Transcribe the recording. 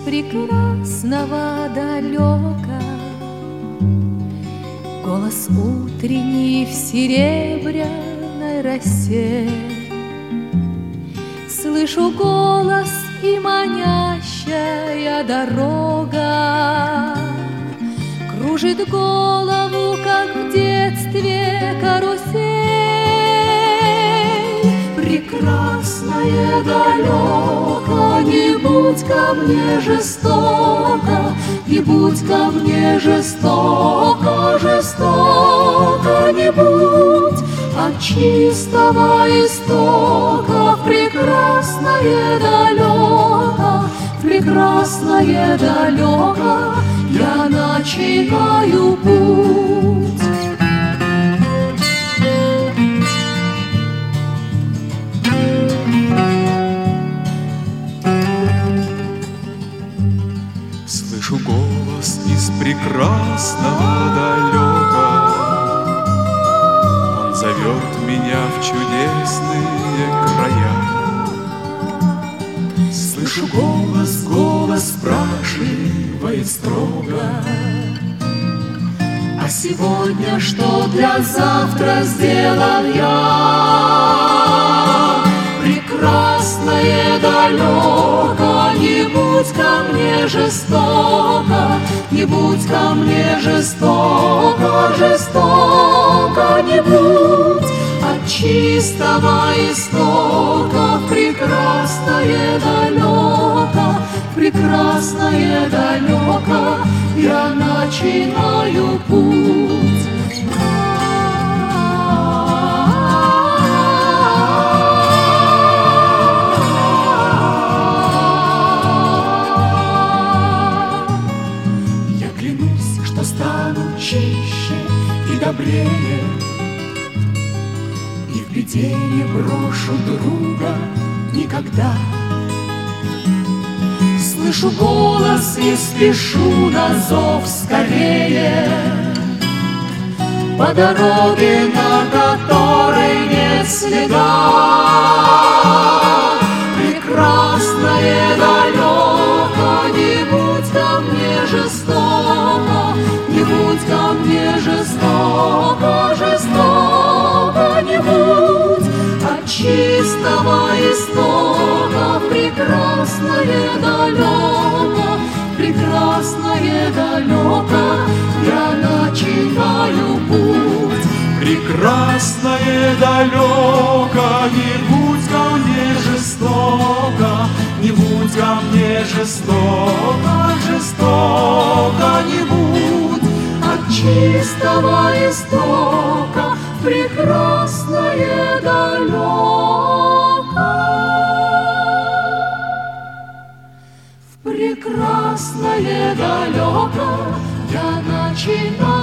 прекрасного далека, голос утренний в серебряной росе. Слышу голос и манящая дорога кружит голову, как в детстве карусель. Прекрасное далеко, не будь ко мне жестоко, не будь ко мне жестоко, жестоко не будь. От чистого истока в прекрасное далеко, в прекрасное далеко я начинаю путь. Слышу голос из прекрасного далека, он зовет меня в чудесные края. Слышу голос, голос спрашивает строго: а сегодня что для завтра сделал я? Прекрасное далеко, не будь ко мне жестоко, не будь ко мне жестоко, жестоко не будь. От чистого истока в прекрасное далеко, в прекрасное далеко я начинаю путь. Я клянусь, что стану чище и добрее, и в беде не брошу друга никогда. Слышу голос и спешу на зов скорее, по дороге, на которой нет следа. Прекрасное далеко, не будь ко мне жестоко, не будь ко мне жестоко, жестоко не будь. От чистого истока в прекрасное далеко, прекрасное далеко я начинаю путь. Прекрасное далеко, не будь ко мне жестоко, не будь ко мне жестоко, жестоко не будь. От чистого истока в прекрасное далеко, в прекрасное далеко я начинаю.